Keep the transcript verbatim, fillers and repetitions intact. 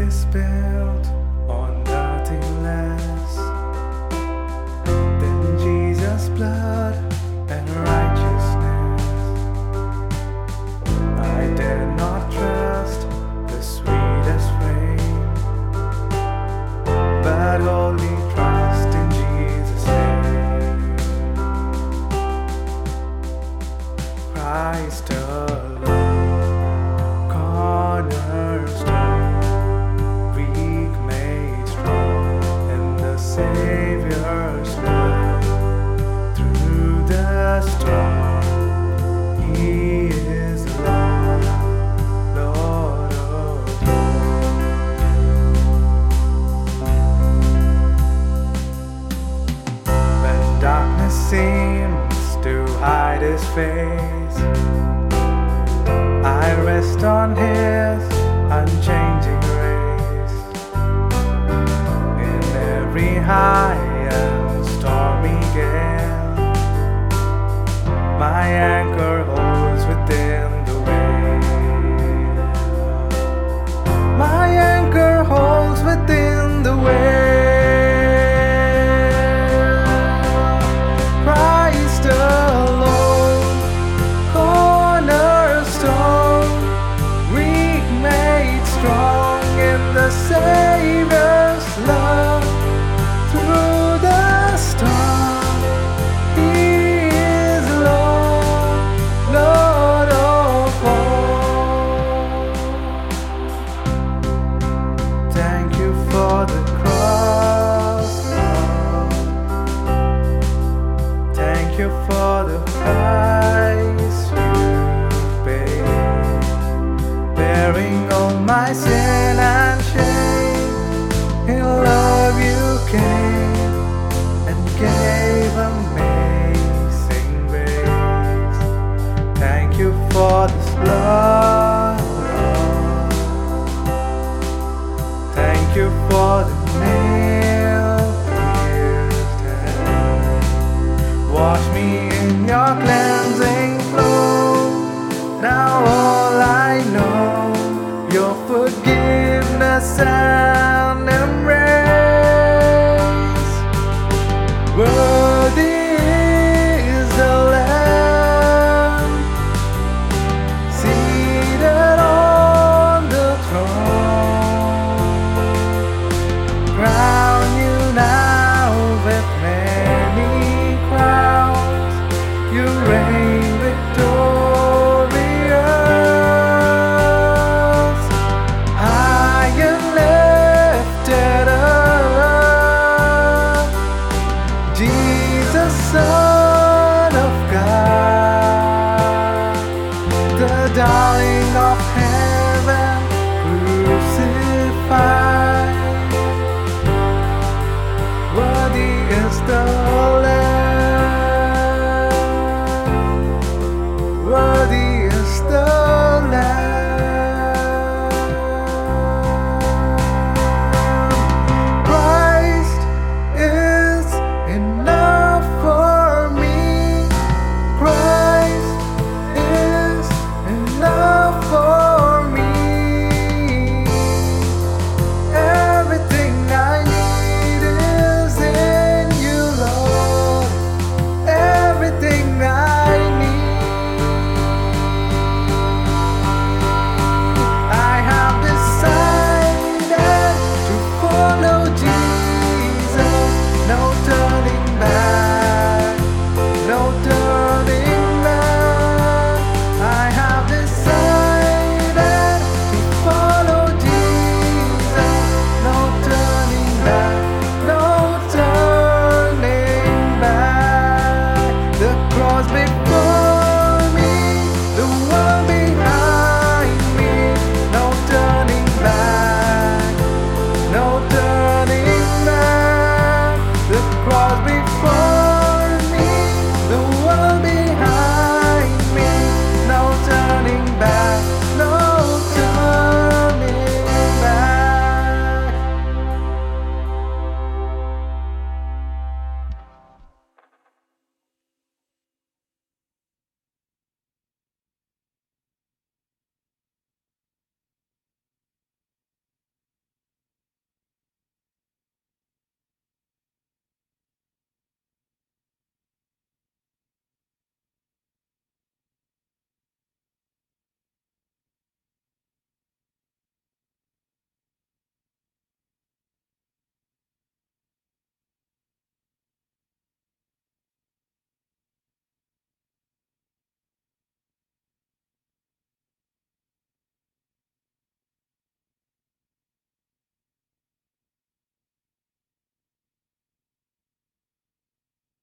is built on nothing less than Jesus' blood and righteousness. I dare not trust the sweetest frame, but wholly trust in Jesus' name. Christ alone, cornerstone, weak made strong, and the Savior's love through the storm. He is Lord, Lord of Lords. When darkness seems to hide His face, I rest on His unchanging grace. In every high and stormy gale, my anchor holds within the wave. My anchor holds within the wave. Christ alone, cornerstone, weak made strong in the Savior's love through the storm. He is Lord, Lord of all. Thank you for the cross, Lord. Thank you for the price you paid, bearing all my sin and shame. In love you came and gave amazing grace. Thank you for this blood, Lord. Thank you for the nail-pierced hands. Wash me in your cleansing flow. Now all I know, your forgiveness and embrace.